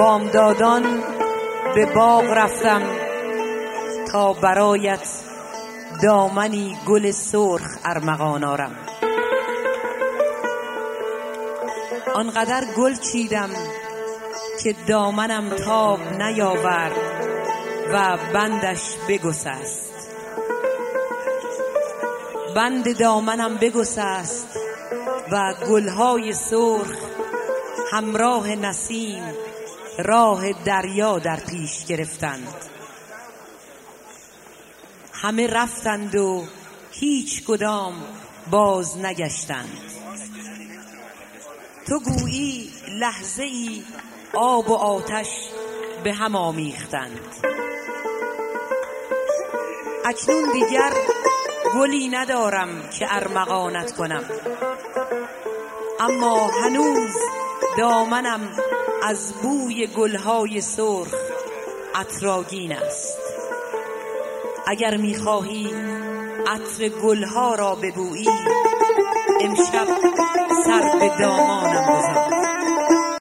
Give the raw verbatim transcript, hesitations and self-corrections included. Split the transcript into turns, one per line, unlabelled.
بامدادان به باغ رفتم تا برایت دامنی گل سرخ ارمغان آرم. آنقدر گل چیدم که دامنم تاب نیاورد و بندش بگسست. بند دامنم بگسست و گلهای سرخ همراه نسیم راه دریا در پیش گرفتند. همه رفتند و هیچ کدام باز نگشتند. تو گویی لحظه ای آب و آتش به هم آمیختند. اکنون دیگر گلی ندارم که ارمغانت کنم، اما هنوز دامنم از بوی گلهای سرخ عطرآگین است. اگر میخواهی عطر گلها را ببویی، امشب سر به دامن